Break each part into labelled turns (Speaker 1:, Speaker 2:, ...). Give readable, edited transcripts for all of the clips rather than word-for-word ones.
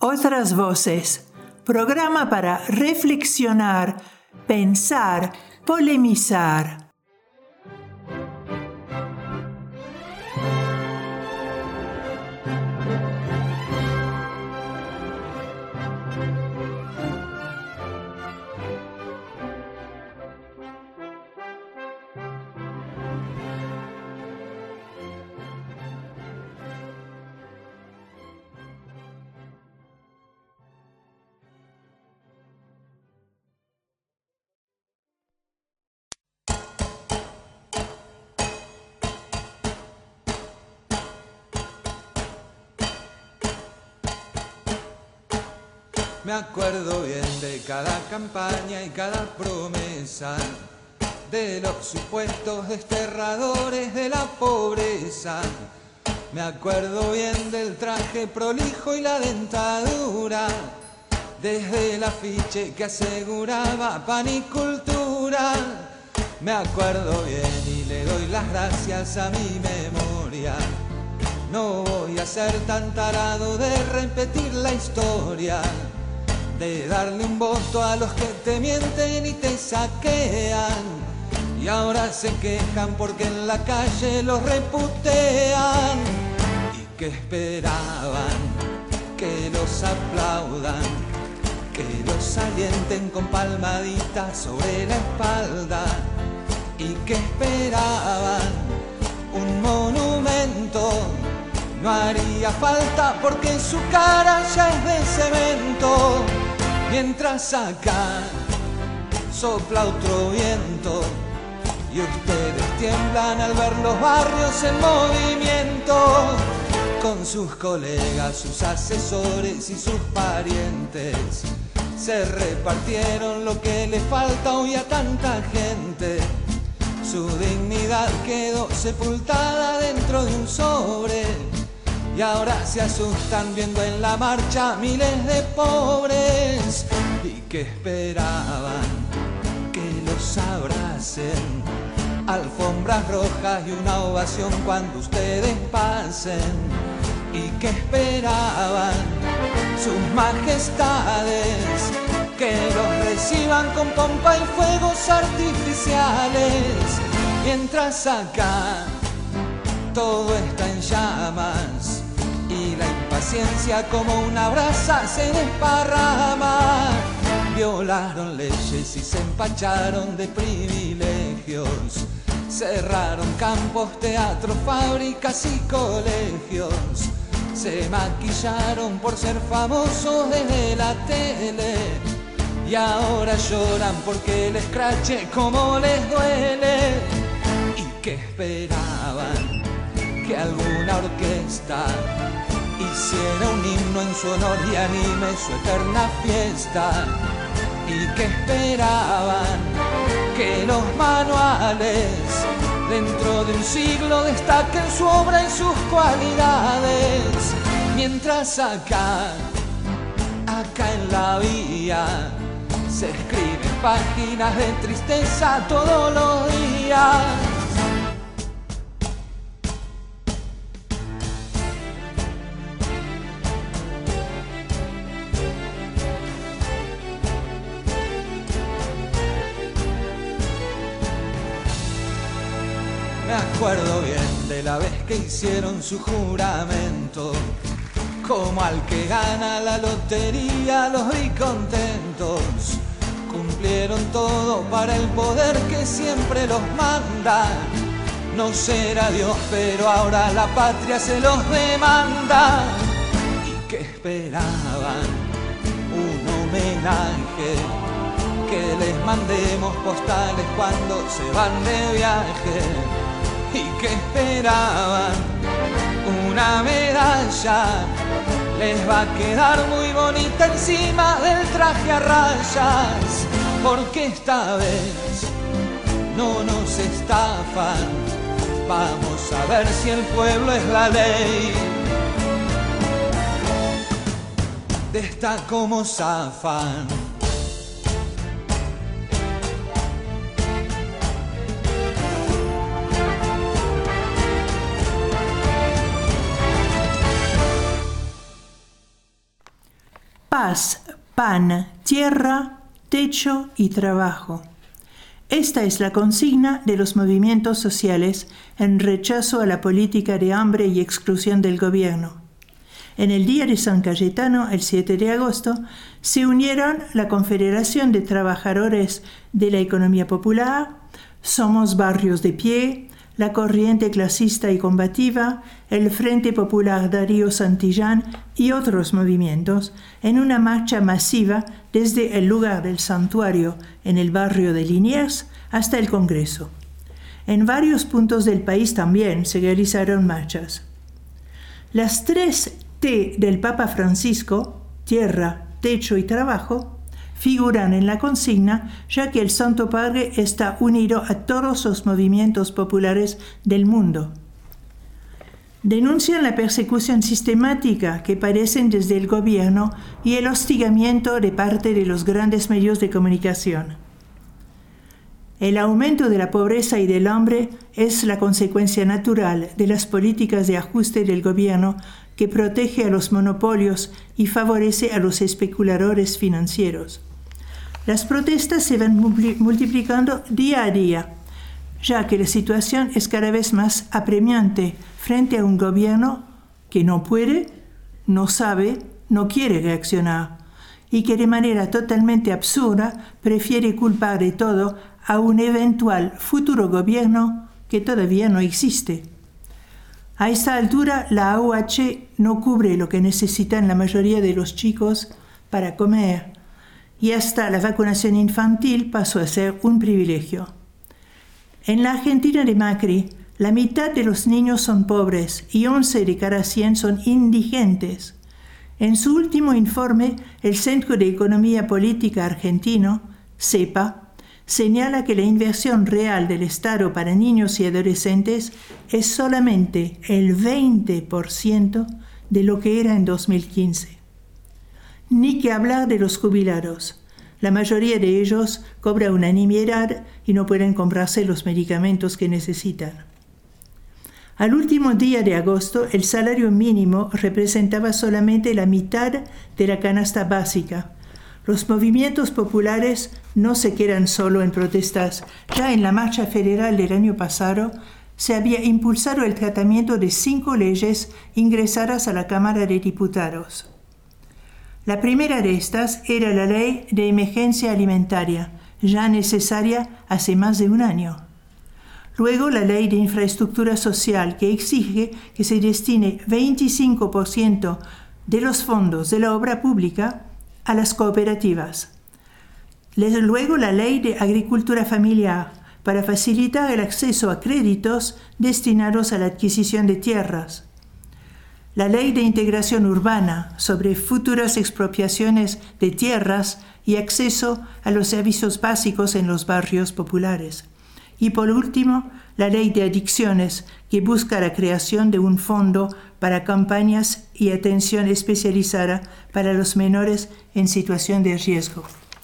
Speaker 1: Otras voces, programa para reflexionar, pensar, polemizar.
Speaker 2: Me acuerdo bien de cada campaña y cada promesa, de los supuestos desterradores de la pobreza. Me acuerdo bien del traje prolijo y la dentadura, desde el afiche que aseguraba pan y cultura. Me acuerdo bien y le doy las gracias a mi memoria. No voy a ser tan tarado de repetir la historia, de darle un voto a los que te mienten y te saquean, y ahora se quejan porque en la calle los reputean. ¿Y que esperaban? Que los aplaudan, que los alienten con palmaditas sobre la espalda. ¿Y que esperaban? Un monumento no haría falta porque su cara ya es de cemento. Mientras acá sopla otro viento y ustedes tiemblan al ver los barrios en movimiento, con sus colegas, sus asesores y sus parientes. Se repartieron lo que le falta hoy a tanta gente. Su dignidad quedó sepultada dentro de un sobre, y ahora se asustan viendo en la marcha miles de pobres. ¿Y que esperaban? Que los abracen, alfombras rojas y una ovación cuando ustedes pasen. ¿Y que esperaban? Sus majestades, que los reciban con pompa y fuegos artificiales. Mientras acá todo está en llamas y la impaciencia como una brasa se desparrama. Violaron leyes y se empacharon de privilegios, cerraron campos, teatros, fábricas y colegios. Se maquillaron por ser famosos desde la tele, y ahora lloran porque el escrache como les duele. ¿Y que esperaban? Que alguna orquesta hiciera un himno en su honor y anime su eterna fiesta. ¿Y que esperaban? Que los manuales dentro de un siglo destaquen su obra y sus cualidades. Mientras acá en la vía se escriben páginas de tristeza todos los días. Me acuerdo bien de la vez que hicieron su juramento, como al que gana la lotería los vi contentos. Cumplieron todo para el poder que siempre los manda. No será Dios, pero ahora la patria se los demanda. ¿Y que esperaban? Un homenaje, que les mandemos postales cuando se van de viaje. ¿Y que esperaban? Una medalla, les va a quedar muy bonita encima del traje a rayas, porque esta vez no nos estafan. Vamos a ver si el pueblo es la ley. De esta como zafan.
Speaker 1: Paz, pan, tierra, techo y trabajo. Esta es la consigna de los movimientos sociales en rechazo a la política de hambre y exclusión del gobierno. En el Día de San Cayetano, el 7 de agosto, se unieron la Confederación de Trabajadores de la Economía Popular, Somos Barrios de Pie, la Corriente Clasista y Combativa, el Frente Popular Darío Santillán y otros movimientos en una marcha masiva desde el lugar del santuario en el barrio de Liniers hasta el Congreso. En varios puntos del país también se realizaron marchas. Las 3 T del Papa Francisco, tierra, techo y trabajo, figuran en la consigna, ya que el Santo Padre está unido a todos los movimientos populares del mundo. Denuncian la persecución sistemática que padecen desde el gobierno y el hostigamiento de parte de los grandes medios de comunicación. El aumento de la pobreza y del hambre es la consecuencia natural de las políticas de ajuste del gobierno que protege a los monopolios y favorece a los especuladores financieros. Las protestas se van multiplicando día a día, ya que la situación es cada vez más apremiante frente a un gobierno que no puede, no sabe, no quiere reaccionar y que de manera totalmente absurda prefiere culpar de todo a un eventual futuro gobierno que todavía no existe. A esta altura, la AUH no cubre lo que necesitan la mayoría de los chicos para comer, y hasta la vacunación infantil pasó a ser un privilegio. En la Argentina de Macri, la mitad de los niños son pobres y 11 de cada 100 son indigentes. En su último informe, el Centro de Economía Política argentino, CEPA, señala que la inversión real del Estado para niños y adolescentes es solamente el 20% de lo que era en 2015. Ni que hablar de los jubilados. La mayoría de ellos cobra una nimiedad y no pueden comprarse los medicamentos que necesitan. Al último día de agosto, el salario mínimo representaba solamente la mitad de la canasta básica. Los movimientos populares no se quedan solo en protestas. Ya en la marcha federal del año pasado se había impulsado el tratamiento de 5 leyes ingresadas a la Cámara de Diputados. La primera de estas era la Ley de Emergencia Alimentaria, ya necesaria hace más de un año. Luego la Ley de Infraestructura Social, que exige que se destine 25% de los fondos de la obra pública a las cooperativas. Luego la Ley de Agricultura Familiar, para facilitar el acceso a créditos destinados a la adquisición de tierras. La Ley de Integración Urbana, sobre futuras expropiaciones de tierras y acceso a los servicios básicos en los barrios populares. Y por último, la Ley de Adicciones, que busca la creación de un fondo para campañas y atención especializada para los menores en situación de riesgo.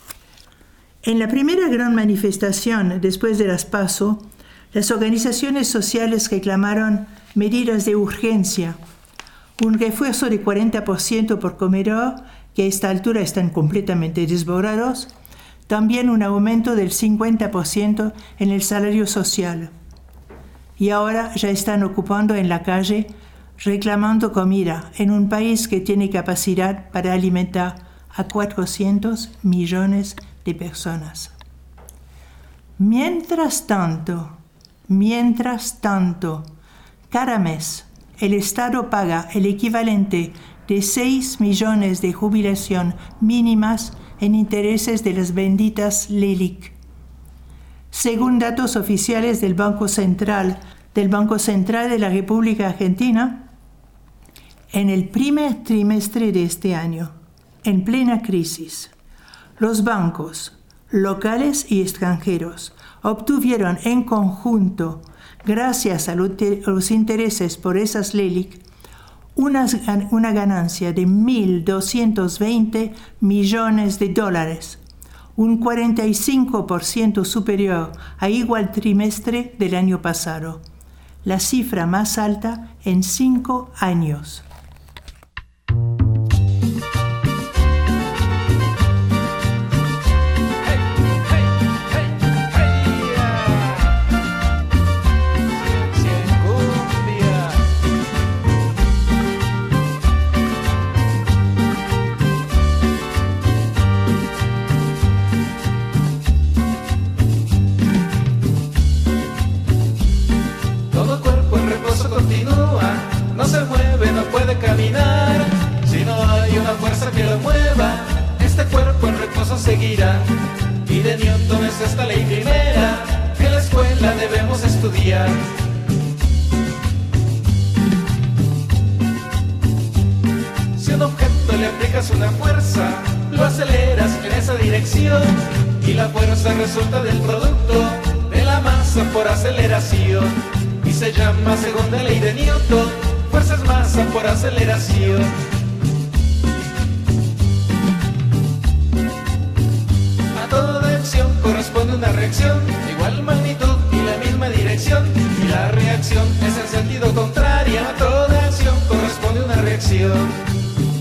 Speaker 1: En la primera gran manifestación después de las PASO, las organizaciones sociales reclamaron medidas de urgencia, un refuerzo de 40% por comedor, que a esta altura están completamente desbordados, también un aumento del 50% en el salario social. Y ahora ya están ocupando en la calle reclamando comida en un país que tiene capacidad para alimentar a 400 millones de personas. Mientras tanto, cada mes el Estado paga el equivalente de 6 millones de jubilación mínimas en intereses de las benditas LELIC. Según datos oficiales del Banco Central de la República Argentina, en el primer trimestre de este año, en plena crisis, los bancos locales y extranjeros obtuvieron en conjunto, gracias a los intereses por esas LELIC, una ganancia de 1.220 millones de dólares, un 45% superior a igual trimestre del año pasado, la cifra más alta en 5 años.
Speaker 3: fuerza que lo mueva, este cuerpo en reposo seguirá. Y de Newton es esta ley primera, que en la escuela debemos estudiar. Si a un objeto le aplicas una fuerza, lo aceleras en esa dirección, y la fuerza resulta del producto de la masa por aceleración, y se llama segunda ley de Newton, fuerza es masa por aceleración. A toda acción corresponde una reacción de igual magnitud y la misma dirección, y la reacción es en sentido contrario. A toda acción corresponde una reacción.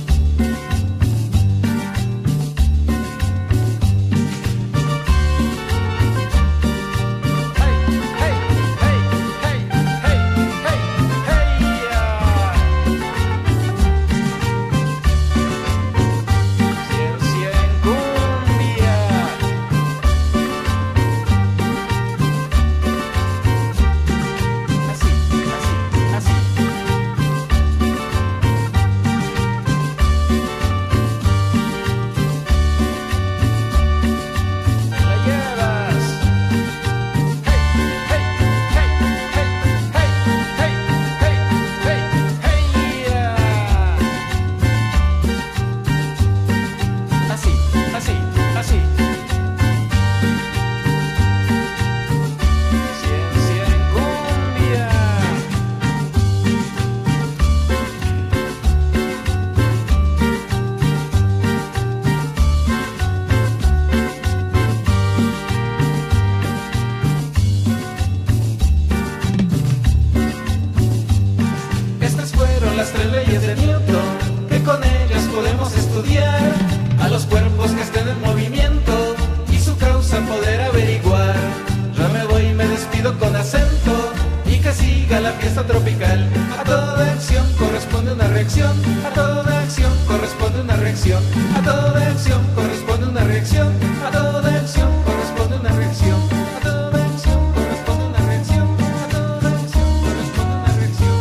Speaker 3: Las tres leyes de Newton, que con ellas podemos estudiar a los cuerpos que estén en movimiento y su causa poder averiguar. Ya me voy, me despido con acento y que siga la fiesta tropical. A toda acción corresponde una reacción, a toda acción corresponde una reacción, a toda acción corresponde una reacción, a toda acción corresponde una reacción, a toda acción corresponde una reacción, a toda acción corresponde una reacción.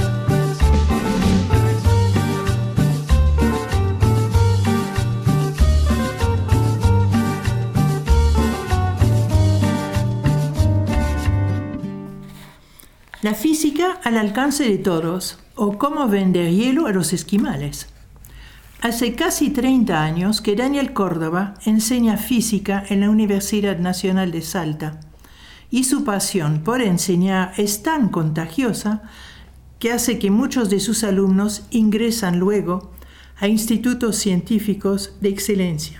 Speaker 1: La física al alcance de todos, o cómo vender hielo a los esquimales. Hace casi 30 años que Daniel Córdoba enseña física en la Universidad Nacional de Salta, y su pasión por enseñar es tan contagiosa que hace que muchos de sus alumnos ingresan luego a institutos científicos de excelencia.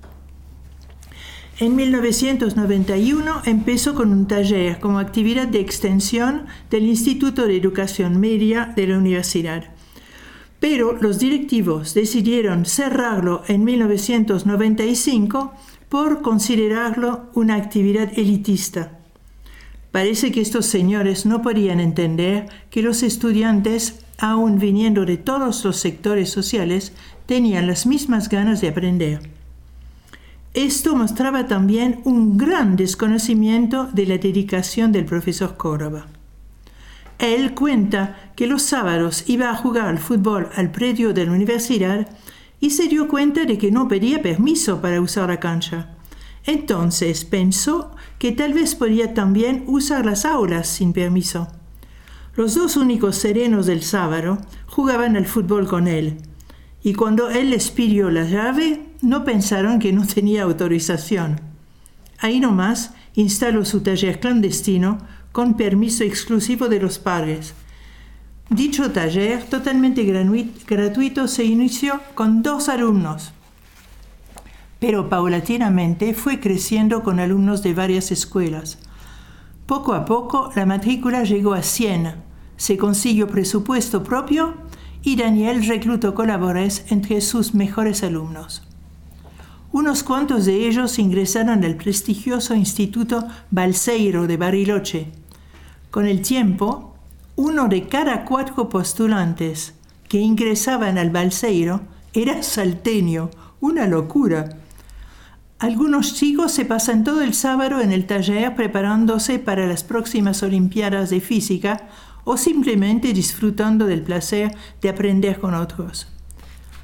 Speaker 1: En 1991 empezó con un taller como actividad de extensión del Instituto de Educación Media de la universidad. Pero los directivos decidieron cerrarlo en 1995 por considerarlo una actividad elitista. Parece que estos señores no podían entender que los estudiantes, aun viniendo de todos los sectores sociales, tenían las mismas ganas de aprender. Esto mostraba también un gran desconocimiento de la dedicación del profesor Córdoba. Él cuenta que los sábados iba a jugar al fútbol al predio de la universidad y se dio cuenta de que no pedía permiso para usar la cancha. Entonces pensó que tal vez podía también usar las aulas sin permiso. Los dos únicos serenos del sábado jugaban al fútbol con él, y cuando él les pidió la llave, no pensaron que no tenía autorización. Ahí nomás instaló su taller clandestino con permiso exclusivo de los padres. Dicho taller, totalmente gratuito, se inició con 2 alumnos, pero paulatinamente fue creciendo con alumnos de varias escuelas. Poco a poco, la matrícula llegó a 100, se consiguió presupuesto propio y Daniel reclutó colaboradores entre sus mejores alumnos. Unos cuantos de ellos ingresaron al prestigioso Instituto Balseiro de Bariloche. Con el tiempo, 1 de cada 4 postulantes que ingresaban al Balseiro era salteño, una locura. Algunos chicos se pasan todo el sábado en el taller preparándose para las próximas Olimpiadas de Física o simplemente disfrutando del placer de aprender con otros.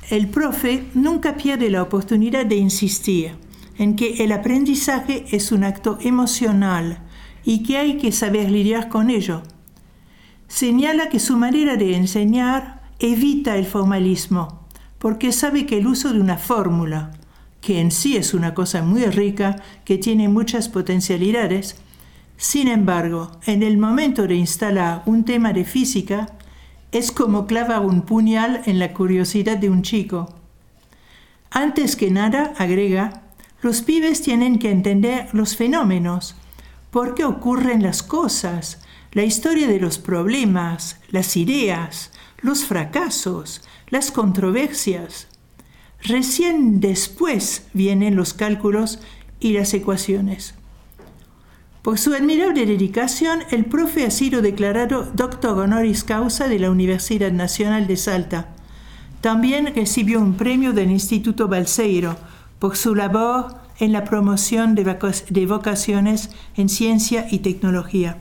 Speaker 1: El profe nunca pierde la oportunidad de insistir en que el aprendizaje es un acto emocional y que hay que saber lidiar con ello. Señala que su manera de enseñar evita el formalismo, porque sabe que el uso de una fórmula, que en sí es una cosa muy rica, que tiene muchas potencialidades, sin embargo, en el momento de instalar un tema de física, es como clavar un puñal en la curiosidad de un chico. Antes que nada, agrega, los pibes tienen que entender los fenómenos, por qué ocurren las cosas, la historia de los problemas, las ideas, los fracasos, las controversias. Recién después vienen los cálculos y las ecuaciones. Por su admirable dedicación, el profe ha sido declarado doctor honoris causa de la Universidad Nacional de Salta. También recibió un premio del Instituto Balseiro por su labor en la promoción de vocaciones en ciencia y tecnología.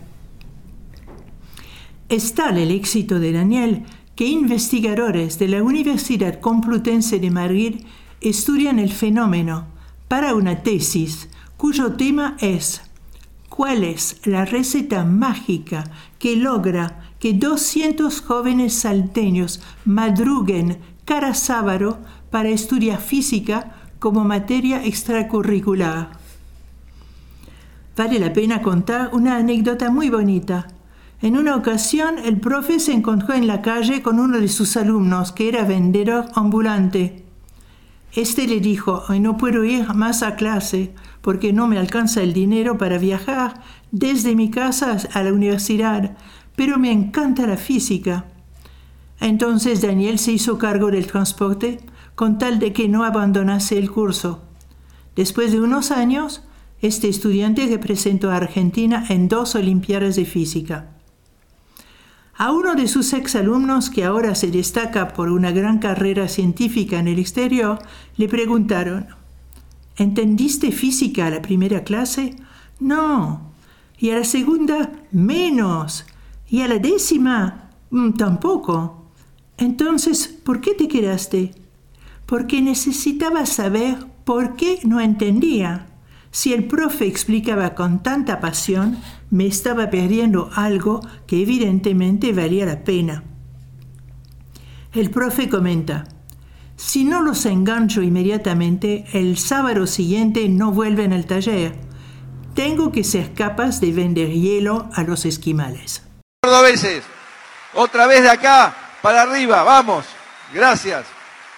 Speaker 1: Es tal el éxito de Daniel que investigadores de la Universidad Complutense de Madrid estudian el fenómeno para una tesis cuyo tema es ¿cuál es la receta mágica que logra que 200 jóvenes salteños madruguen cada sábado para estudiar física como materia extracurricular? Vale la pena contar una anécdota muy bonita. En una ocasión, el profe se encontró en la calle con uno de sus alumnos, que era vendedor ambulante. Este le dijo, hoy no puedo ir más a clase porque no me alcanza el dinero para viajar desde mi casa a la universidad, pero me encanta la física. Entonces Daniel se hizo cargo del transporte con tal de que no abandonase el curso. Después de unos años, este estudiante representó a Argentina en 2 Olimpiadas de Física. A uno de sus exalumnos, que ahora se destaca por una gran carrera científica en el exterior, le preguntaron, ¿entendiste física a la primera clase? No. ¿Y a la segunda? Menos. ¿Y a la 10ª? Tampoco. Entonces, ¿por qué te quedaste? Porque necesitaba saber por qué no entendía. Si el profe explicaba con tanta pasión, me estaba perdiendo algo que evidentemente valía la pena. El profe comenta, si no los engancho inmediatamente, el sábado siguiente no vuelven al taller. Tengo que ser capaz de vender hielo a los esquimales.
Speaker 4: Cordobeses, otra vez de acá para arriba, vamos, gracias.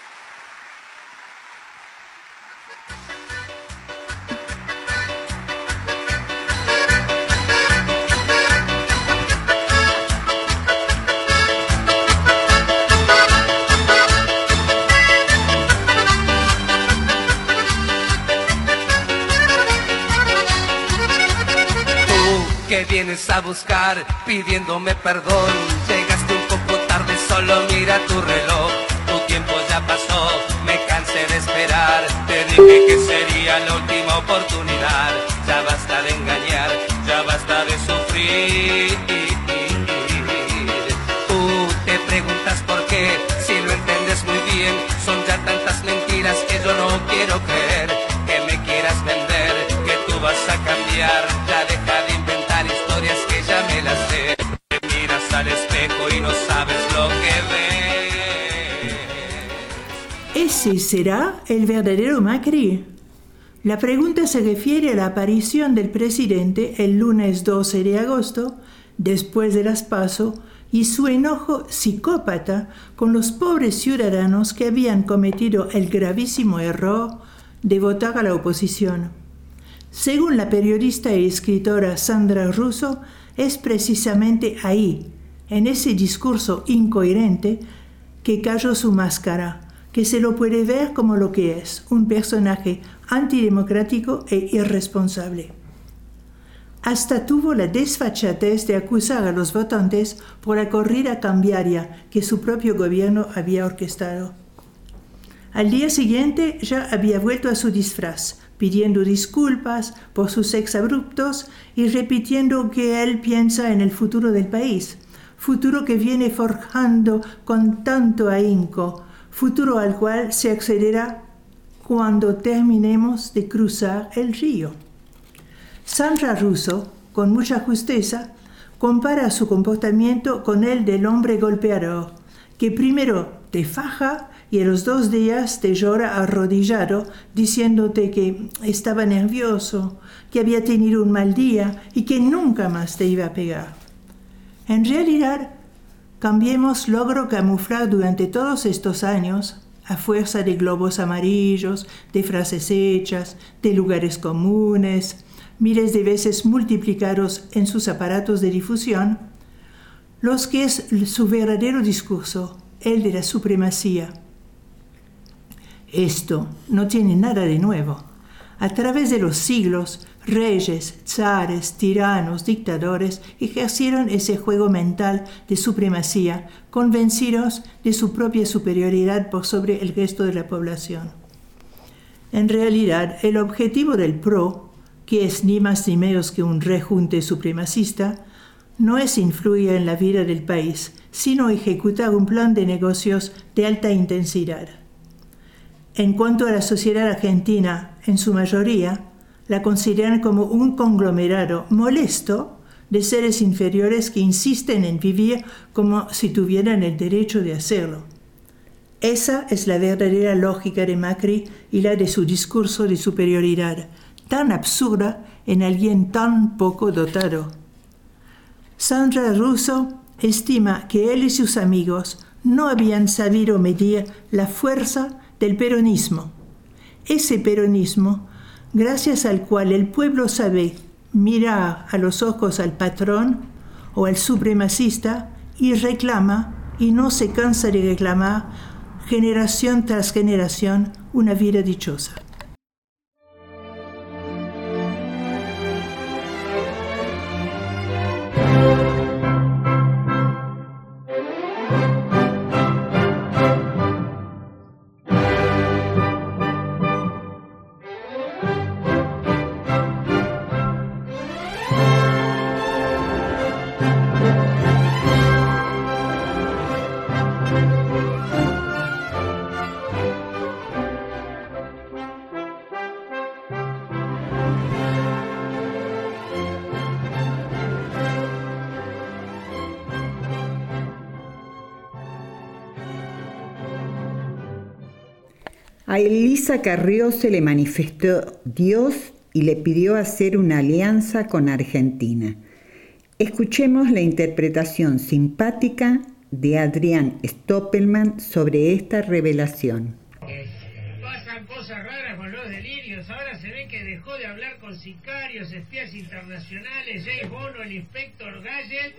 Speaker 5: ¿Qué vienes a buscar pidiéndome perdón? Llegaste un poco tarde, solo mira tu reloj. Tu tiempo ya pasó, me cansé de esperar. Te dije que sería la última oportunidad. Ya basta de engañar, ya basta de sufrir. Tú te preguntas por qué, si lo entiendes muy bien. Son ya tantas mentiras que yo no quiero creer. Que me quieras vender, que tú vas a cambiar. Ya deja de inventar historias que ya me las sé. Te miras al espejo y no sabes lo que ves.
Speaker 1: ¿Ese será el verdadero Macri? La pregunta se refiere a la aparición del presidente el lunes 12 de agosto, después de las PASO, y su enojo psicópata con los pobres ciudadanos que habían cometido el gravísimo error de votar a la oposición. Según la periodista y escritora Sandra Russo, es precisamente ahí, en ese discurso incoherente, que cayó su máscara, que se lo puede ver como lo que es, un personaje antidemocrático e irresponsable. Hasta tuvo la desfachatez de acusar a los votantes por la corrida cambiaria que su propio gobierno había orquestado. Al día siguiente ya había vuelto a su disfraz, pidiendo disculpas por sus exabruptos y repitiendo que él piensa en el futuro del país, futuro que viene forjando con tanto ahínco, futuro al cual se accederá cuando terminemos de cruzar el río. Sandra Russo, con mucha justeza, compara su comportamiento con el del hombre golpeador, que primero te faja y a los 2 días te llora arrodillado diciéndote que estaba nervioso, que había tenido un mal día y que nunca más te iba a pegar. En realidad, Cambiemos logró camuflar durante todos estos años, a fuerza de globos amarillos, de frases hechas, de lugares comunes, miles de veces multiplicados en sus aparatos de difusión, los que es su verdadero discurso, el de la supremacía. Esto no tiene nada de nuevo. A través de los siglos, reyes, zares, tiranos, dictadores ejercieron ese juego mental de supremacía, convencidos de su propia superioridad por sobre el resto de la población. En realidad, el objetivo del PRO, que es ni más ni menos que un rejunte supremacista, no es influir en la vida del país, sino ejecutar un plan de negocios de alta intensidad. En cuanto a la sociedad argentina, en su mayoría, la consideran como un conglomerado molesto de seres inferiores que insisten en vivir como si tuvieran el derecho de hacerlo. Esa es la verdadera lógica de Macri y la de su discurso de superioridad, tan absurda en alguien tan poco dotado. Sandra Russo estima que él y sus amigos no habían sabido medir la fuerza del peronismo. Ese peronismo, gracias al cual el pueblo sabe mirar a los ojos al patrón o al supremacista y reclama, y no se cansa de reclamar, generación tras generación, una vida dichosa.
Speaker 6: A Elisa Carrió se le manifestó Dios y le pidió hacer una alianza con Argentina. Escuchemos la interpretación simpática de Adrián Stoppelman sobre esta revelación.
Speaker 7: Pasan cosas raras con los delirios. Ahora se ve que dejó de hablar con sicarios, espías internacionales, James Bond, el inspector Gadget.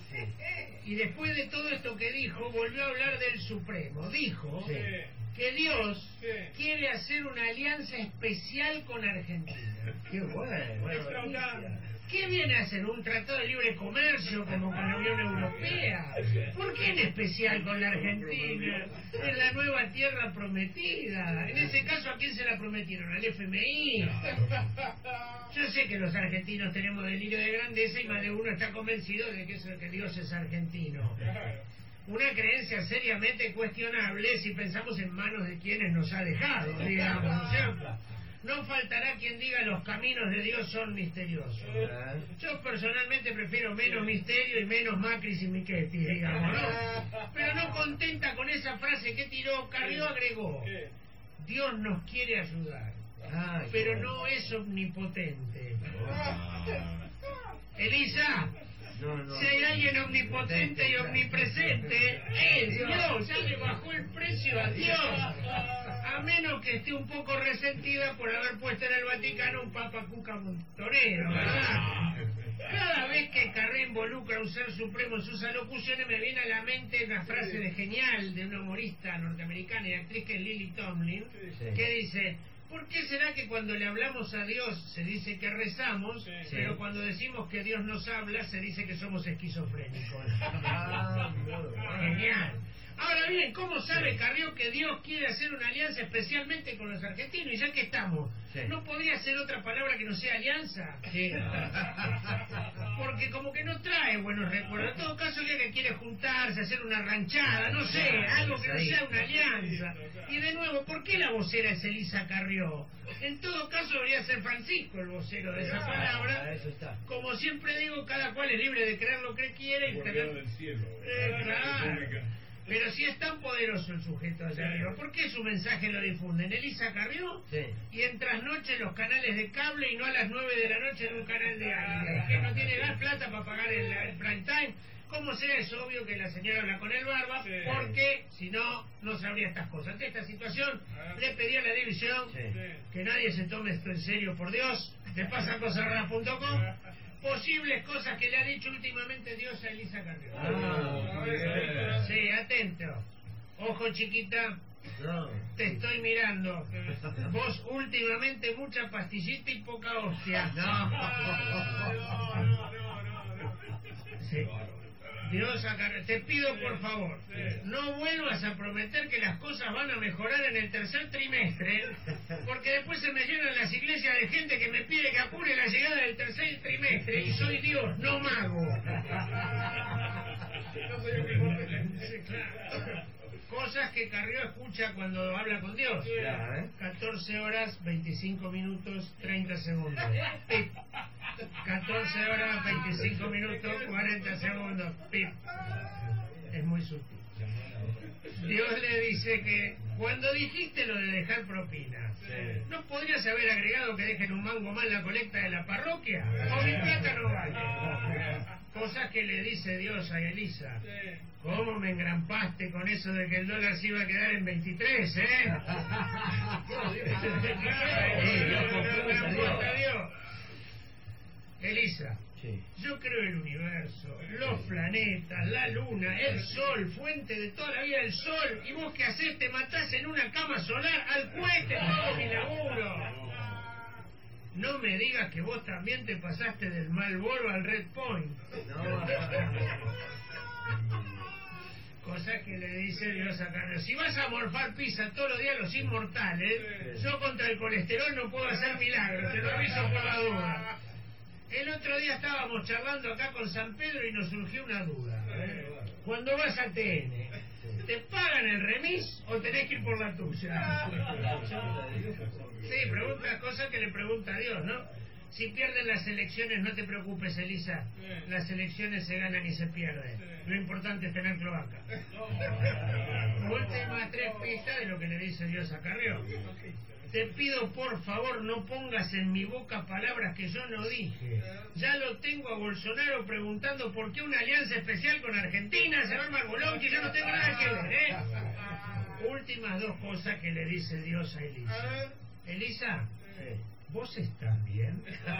Speaker 7: Y después de todo esto que dijo, volvió a hablar del Supremo. Dijo que Dios quiere hacer una alianza especial con Argentina.
Speaker 6: Qué bueno.
Speaker 7: ¿Qué viene a hacer? ¿Un tratado de libre comercio como con la Unión Europea? ¿Por qué en especial con la Argentina? Es la nueva tierra prometida. En ese caso, ¿a quién se la prometieron? ¿Al FMI? Yo sé que los argentinos tenemos delirio de grandeza y más de uno está convencido de que Dios es argentino. Una creencia seriamente cuestionable si pensamos en manos de quienes nos ha dejado, digamos, ¿no es cierto? No faltará quien diga los caminos de Dios son misteriosos. Yo personalmente prefiero menos misterio y menos Macri y Michetti, digamos, ¿no? Pero no contenta con esa frase que tiró, Carrió agregó: Dios nos quiere ayudar, pero no es omnipotente. Elisa, si hay alguien omnipotente y omnipresente, es Dios. Ya le bajó el precio a Dios. A menos que esté un poco resentida por haber puesto en el Vaticano un Papa Cuca Montonero, ¿verdad? Cada vez que Carré involucra a un ser supremo en sus alocuciones me viene a la mente una frase de genial de una humorista norteamericana y actriz que es Lily Tomlin, que dice: ¿por qué será que cuando le hablamos a Dios se dice que rezamos, pero cuando decimos que Dios nos habla se dice que somos esquizofrénicos? Genial. Ahora bien, ¿cómo sabe Carrió que Dios quiere hacer una alianza especialmente con los argentinos? Y ya que estamos, ¿no podría ser otra palabra que no sea alianza? porque como que no trae buenos recuerdos. En todo caso, el día que quiere juntarse, hacer una ranchada, no sé, algo que no sea una alianza. Y de nuevo, ¿por qué la vocera es Elisa Carrió? En todo caso, debería ser Francisco el vocero de esa palabra. Como siempre digo, cada cual es libre de creer lo que quiere y tener...
Speaker 8: del cielo.
Speaker 7: Claro. Pero si es tan poderoso el sujeto allá arriba, ¿por qué su mensaje lo difunden? Elisa Carrió, y en trasnoche los canales de cable y no a las 9 de la noche en un canal de alguien que no tiene gas plata para pagar el prime time. ¿Cómo sea? Es obvio que la señora habla con el barba, porque si no, no sabría estas cosas. Ante esta situación, le pedí a la división que nadie se tome esto en serio, por Dios, de pasacosarradas.com, posibles cosas que le ha dicho últimamente Dios a Elisa Carrió. Sí, atento. Ojo, chiquita. Te estoy mirando. Vos últimamente mucha pastillita y poca hostia. Sí. Dios, te pido por favor, no vuelvas a prometer que las cosas van a mejorar en el tercer trimestre, porque después se me llenan las iglesias de gente que me pide que apure la llegada del tercer trimestre, y soy Dios, no mago. Sí, claro. Cosas que Carrió escucha cuando habla con Dios. 14 horas, 25 minutos, 30 segundos. 14 horas, 25 minutos, 40 segundos. Pip. Es muy sutil. Dios le dice que cuando dijiste lo de dejar propina, ¿no podrías haber agregado que dejen un mango más la colecta de la parroquia? O mi plata no vale. Cosas que le dice Dios a Elisa. ¿Cómo me engrampaste con eso de que el dólar se iba a quedar en 23, Elisa, yo creo el universo, los planetas, la luna, el sol, fuente de toda la vida del sol, y vos qué hacés, te matás en una cama solar al cohete, todo mi laburo. No me digas que vos también te pasaste del Marlboro al Red Point. Cosa que le dice Dios a Carrió. Si vas a morfar pizza todos los días los inmortales, yo contra el colesterol no puedo hacer milagros, te lo aviso por la duda. El otro día estábamos charlando acá con San Pedro y nos surgió una duda. Cuando vas a TN, ¿te pagan el remis o tenés que ir por la tuya? Sí, pregunta cosas que le pregunta a Dios, ¿no? Si pierden las elecciones, no te preocupes, Elisa. Las elecciones se ganan y se pierden. Lo importante es tener cloaca. Últimas 3 pistas de lo que le dice Dios a Carrió. Te pido por favor no pongas en mi boca palabras que yo no dije. Ya lo tengo a Bolsonaro preguntando por qué una alianza especial con Argentina, se va a armar bolón, que yo no tengo nada que ver, Últimas 2 cosas que le dice Dios a Elisa. Elisa, ¿vos estás bien?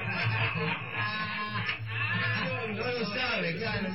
Speaker 2: No lo sabe, claro.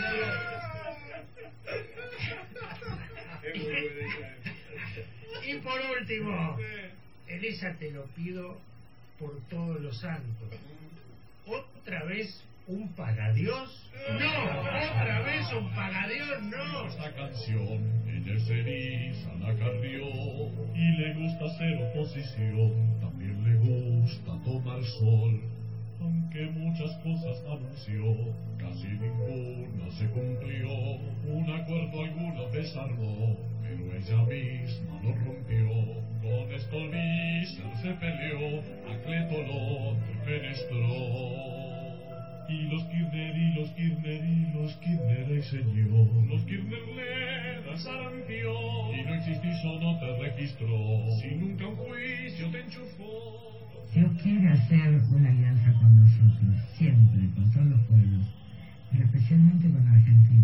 Speaker 7: Y por último, Elisa, te lo pido por todos los santos. ¿Otra vez un pagadiós? No, otra vez un pagadiós, no.
Speaker 8: Esta canción, ella es Elisa la Carrió y le gusta hacer oposición, también le gusta tomar sol. Aunque muchas cosas anunció, casi ninguna se cumplió. Un acuerdo alguna vez armó, pero ella misma lo rompió. Con Stolbizer se peleó, a Cleto lo defenestró. Y los Kirchner, y los Kirchner, y los Kirchner, ay señor. Los Kirchner le desaranció, y no existís o no te registró. Si nunca un juicio te enchufó.
Speaker 9: Dios quiere hacer una alianza con nosotros, siempre, con todos los pueblos, pero especialmente con Argentina.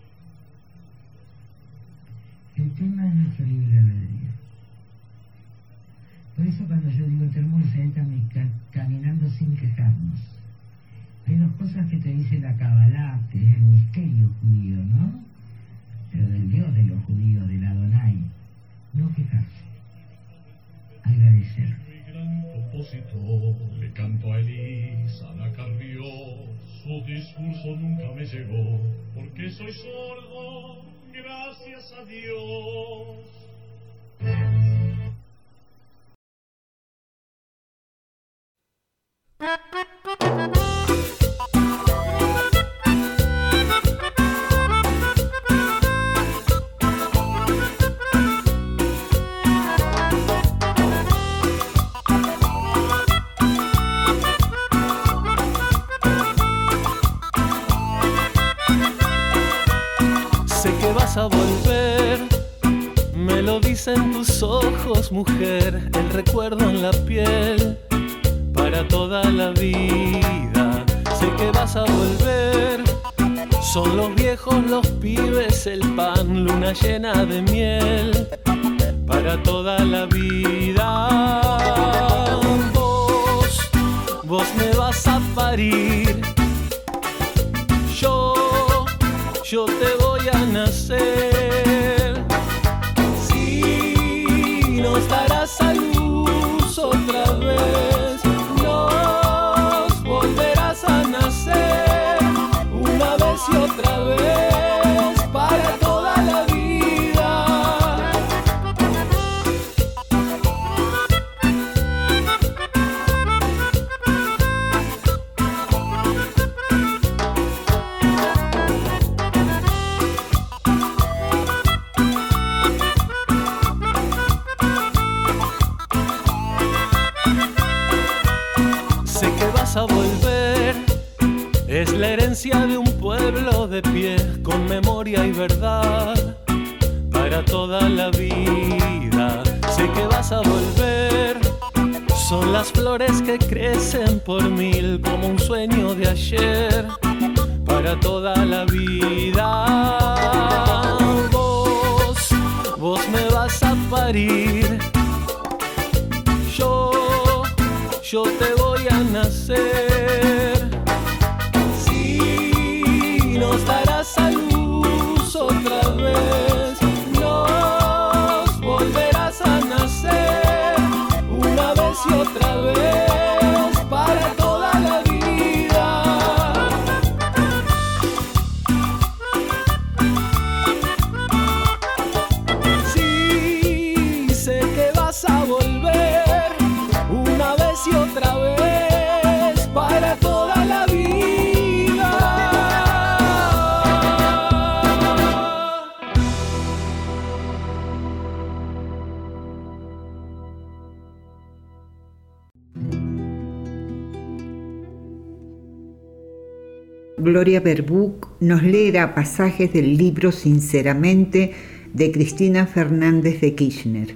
Speaker 9: El tema es nuestro libre albedrío. Por eso cuando yo digo tenemos que salir caminando sin quejarnos. Hay 2 cosas que te dice la Kabbalah, que es el misterio judío, ¿no? Pero del Dios de los judíos, del Adonai. No quejarse, agradecer.
Speaker 8: Compositor, le canto a Elisa la Carrió, su discurso nunca me llegó, porque soy sordo, gracias a Dios.
Speaker 10: sonrisa en tus ojos, mujer, el recuerdo en la piel, para toda la vida. Sé que vas a volver, son los viejos, los pibes, el pan, luna llena de miel, para toda la vida. Vos me vas a parir, yo te voy a nacer. Si nos darás a luz otra vez, nos volverás a nacer una vez y otra vez para toda la vida. A volver, es la herencia de un pueblo de pie, con memoria y verdad, para toda la vida. Sé que vas a volver, son las flores que crecen por mil, como un sueño de ayer, para toda la vida. Vos me vas a parir, yo te voy a nacer. Si nos darás a luz otra vez, nos volverás a nacer una vez y otra vez para toda la vida. Sí, sé que vas a volver una vez y otra vez para toda la vida.
Speaker 6: Gloria Berbuch nos leerá pasajes del libro Sinceramente de Cristina Fernández de Kirchner.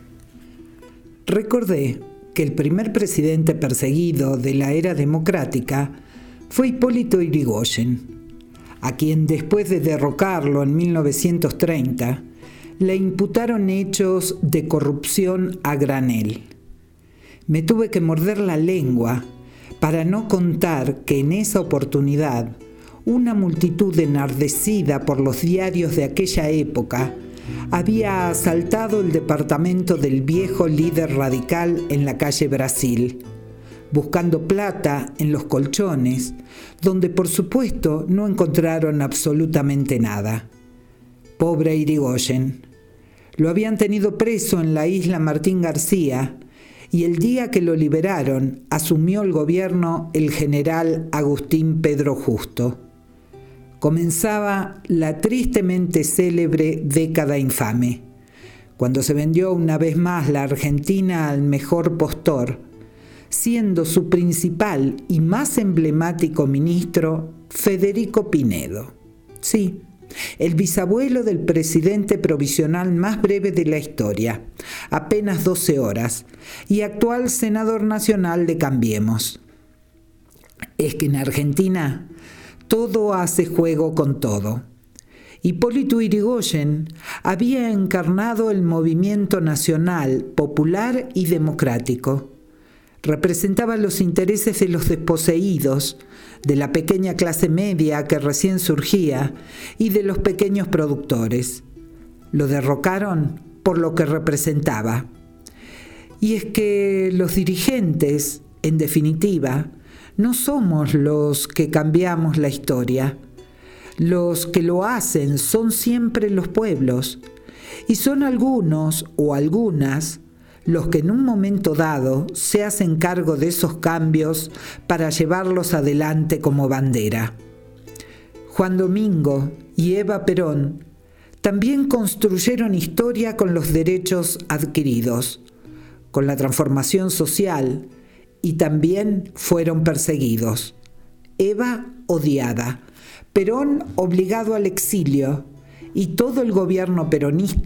Speaker 11: Recordé que el primer presidente perseguido de la era democrática fue Hipólito Yrigoyen, a quien después de derrocarlo en 1930 le imputaron hechos de corrupción a granel. Me tuve que morder la lengua para no contar que en esa oportunidad una multitud enardecida por los diarios de aquella época había asaltado el departamento del viejo líder radical en la calle Brasil, buscando plata en los colchones, donde por supuesto no encontraron absolutamente nada. Pobre Yrigoyen. Lo habían tenido preso en la isla Martín García y el día que lo liberaron asumió el gobierno el general Agustín Pedro Justo. Comenzaba la tristemente célebre década infame, cuando se vendió una vez más la Argentina al mejor postor, siendo su principal y más emblemático ministro Federico Pinedo. Sí, el bisabuelo del presidente provisional más breve de la historia, apenas 12 horas, y actual senador nacional de Cambiemos. Es que en Argentina todo hace juego con todo. Hipólito Yrigoyen había encarnado el movimiento nacional, popular y democrático. Representaba los intereses de los desposeídos, de la pequeña clase media que recién surgía y de los pequeños productores. Lo derrocaron por lo que representaba. Y es que los dirigentes, en definitiva, no somos los que cambiamos la historia. Los que lo hacen son siempre los pueblos, y son algunos o algunas los que en un momento dado se hacen cargo de esos cambios para llevarlos adelante como bandera. Juan Domingo y Eva Perón también construyeron historia con los derechos adquiridos, con la transformación social, y también fueron perseguidos. Eva odiada, Perón obligado al exilio y todo el gobierno peronista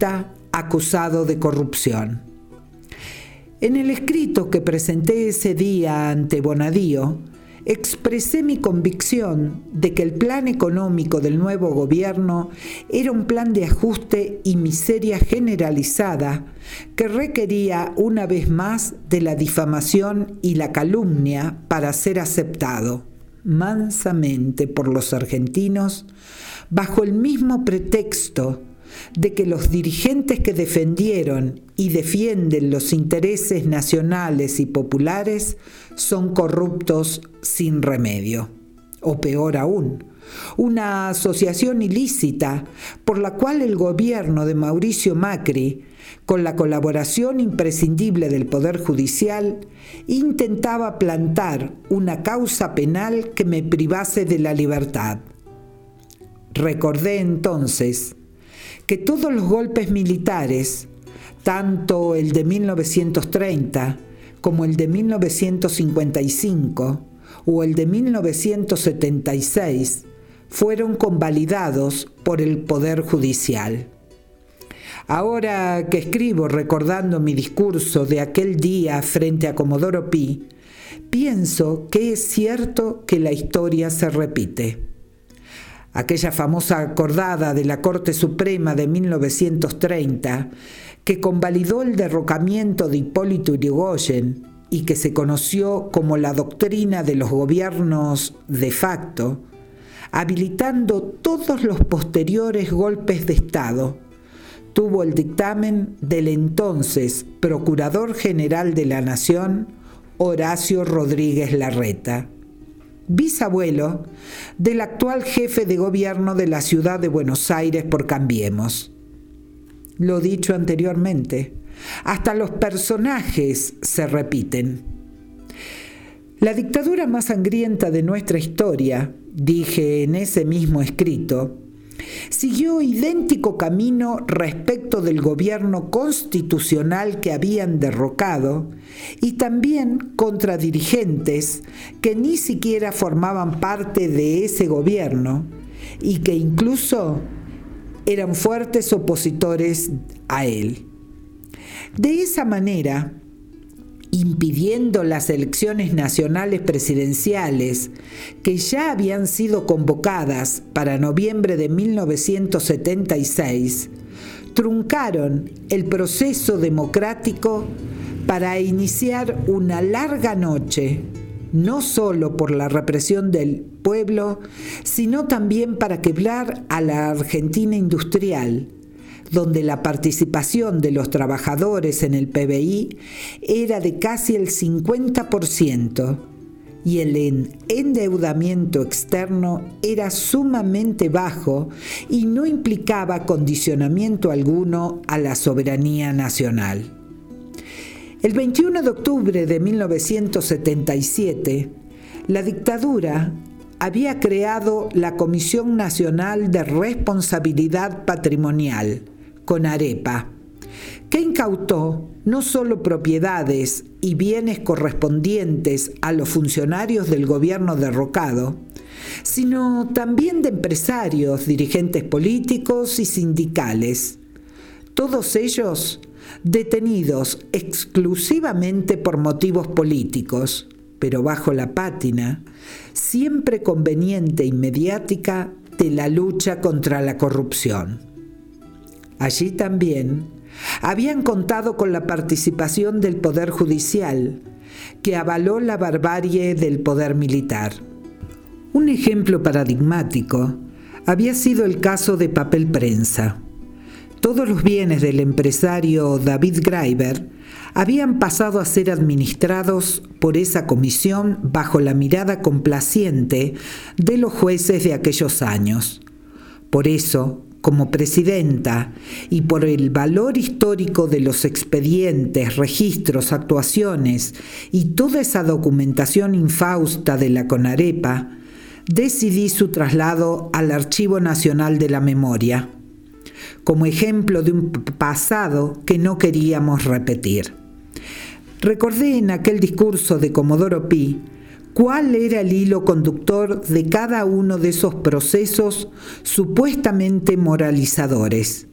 Speaker 11: acusado de corrupción. En el escrito que presenté ese día ante Bonadío, expresé mi convicción de que el plan económico del nuevo gobierno era un plan de ajuste y miseria generalizada que requería una vez más de la difamación y la calumnia para ser aceptado mansamente por los argentinos bajo el mismo pretexto de que los dirigentes que defendieron y defienden los intereses nacionales y populares son corruptos sin remedio. O peor aún, una asociación ilícita por la cual el gobierno de Mauricio Macri, con la colaboración imprescindible del Poder Judicial, intentaba plantar una causa penal que me privase de la libertad. Recordé entonces que todos los golpes militares, tanto el de 1930 como el de 1955 o el de 1976, fueron convalidados por el Poder Judicial. Ahora que escribo recordando mi discurso de aquel día frente a Comodoro Pi, pienso que es cierto que la historia se repite. Aquella famosa acordada de la Corte Suprema de 1930, que convalidó el derrocamiento de Hipólito Yrigoyen y que se conoció como la doctrina de los gobiernos de facto, habilitando todos los posteriores golpes de Estado, tuvo el dictamen del entonces Procurador General de la Nación, Horacio Rodríguez Larreta, bisabuelo del actual jefe de gobierno de la ciudad de Buenos Aires por Cambiemos. Lo dicho anteriormente, hasta los personajes se repiten. La dictadura más sangrienta de nuestra historia, dije en ese mismo escrito, siguió idéntico camino respecto del gobierno constitucional que habían derrocado y también contra dirigentes que ni siquiera formaban parte de ese gobierno y que incluso eran fuertes opositores a él. De esa manera, impidiendo las elecciones nacionales presidenciales que ya habían sido convocadas para noviembre de 1976, truncaron el proceso democrático para iniciar una larga noche, no solo por la represión del pueblo, sino también para quebrar a la Argentina industrial, donde la participación de los trabajadores en el PBI era de casi el 50% y el endeudamiento externo era sumamente bajo y no implicaba condicionamiento alguno a la soberanía nacional. El 21 de octubre de 1977, la dictadura había creado la Comisión Nacional de Responsabilidad Patrimonial, CONAREPA, que incautó no solo propiedades y bienes correspondientes a los funcionarios del gobierno derrocado, sino también de empresarios, dirigentes políticos y sindicales, todos ellos detenidos exclusivamente por motivos políticos, pero bajo la pátina, siempre conveniente y mediática, de la lucha contra la corrupción. Allí también habían contado con la participación del Poder Judicial, que avaló la barbarie del poder militar. Un ejemplo paradigmático había sido el caso de Papel Prensa. Todos los bienes del empresario David Graeber habían pasado a ser administrados por esa comisión bajo la mirada complaciente de los jueces de aquellos años. Por eso, como presidenta y por el valor histórico de los expedientes, registros, actuaciones y toda esa documentación infausta de la CONAREPA, decidí su traslado al Archivo Nacional de la Memoria, como ejemplo de un pasado que no queríamos repetir. Recordé en aquel discurso de Comodoro Pi cuál era el hilo conductor de cada uno de esos procesos supuestamente moralizadores.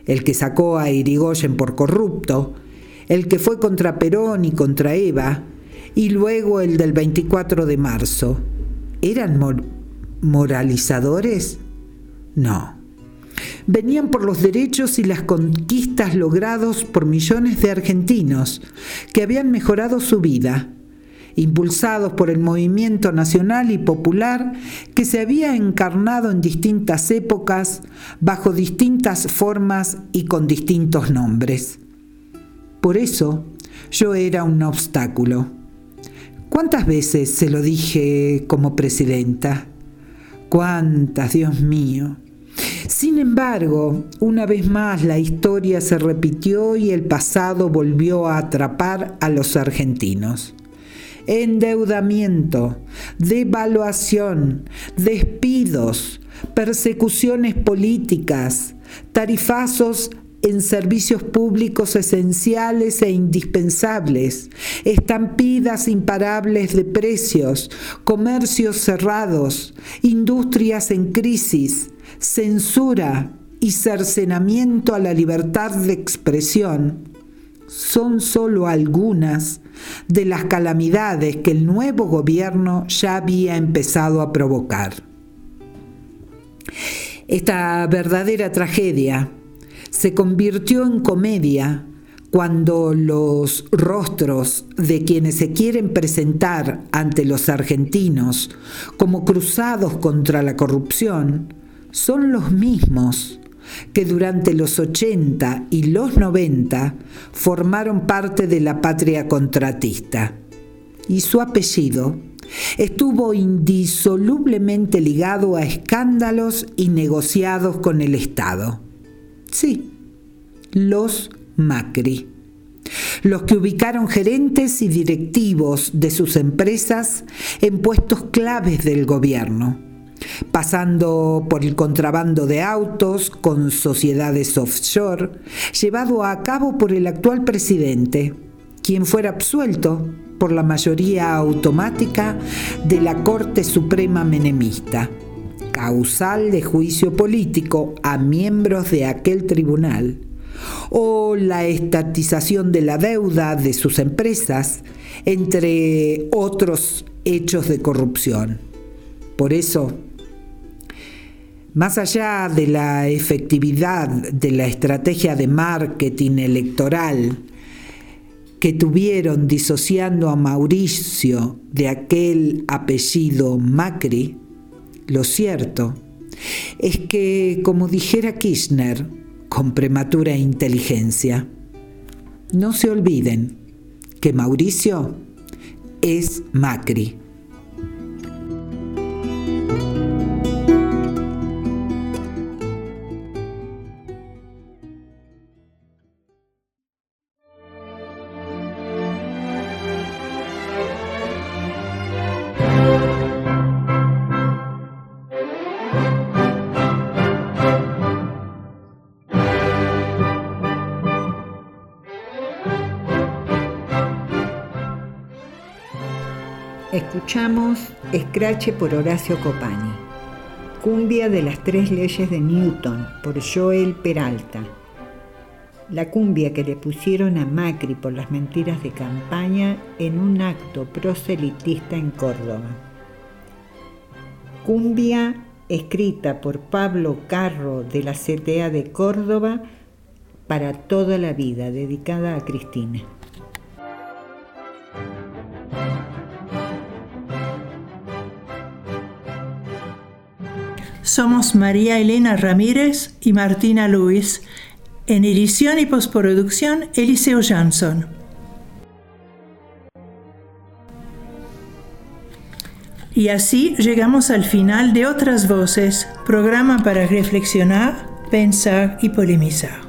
Speaker 11: el que sacó a Irigoyen por corrupto, el que fue contra Perón y contra Eva, y luego el del 24 de marzo, ¿eran moralizadores? No. Venían por los derechos y las conquistas logrados por millones de argentinos que habían mejorado su vida, impulsados por el movimiento nacional y popular que se había encarnado en distintas épocas, bajo distintas formas y con distintos nombres. Por eso yo era un obstáculo. ¿Cuántas veces se lo dije como presidenta? ¿Cuántas, Dios mío? Sin embargo, una vez más la historia se repitió y el pasado volvió a atrapar a los argentinos. Endeudamiento, devaluación, despidos, persecuciones políticas, tarifazos en servicios públicos esenciales e indispensables, estampidas imparables de precios, comercios cerrados, industrias en crisis, censura y cercenamiento a la libertad de expresión, son solo algunas de las calamidades que el nuevo gobierno ya había empezado a provocar. Esta verdadera tragedia se convirtió en comedia cuando los rostros de quienes se quieren presentar ante los argentinos como cruzados contra la corrupción son los mismos que durante los 80 y los 90 formaron parte de la patria contratista. Y su apellido estuvo indisolublemente ligado a escándalos y negociados con el Estado. Sí, los Macri. Los que ubicaron gerentes y directivos de sus empresas en puestos claves del gobierno, pasando por el contrabando de autos con sociedades offshore, llevado a cabo por el actual presidente, quien fuera absuelto por la mayoría automática de la Corte Suprema menemista, causal de juicio político a miembros de aquel tribunal, o la estatización de la deuda de sus empresas, entre otros hechos de corrupción. Por eso, más allá de la efectividad de la estrategia de marketing electoral que tuvieron disociando a Mauricio de aquel apellido Macri, lo cierto es que, como dijera Kirchner con prematura inteligencia, no se olviden que Mauricio es Macri.
Speaker 6: Escuchamos Escrache por Horacio Copani, Cumbia de las Tres Leyes de Newton por Joel Peralta, la cumbia que le pusieron a Macri por las mentiras de campaña en un acto proselitista en Córdoba. Cumbia escrita por Pablo Carro de la CTA de Córdoba para toda la vida, dedicada a Cristina.
Speaker 1: Somos María Elena Ramírez y Martina Luis. En edición y postproducción, Eliseo Jansson. Y así llegamos al final de Otras Voces, programa para reflexionar, pensar y polemizar.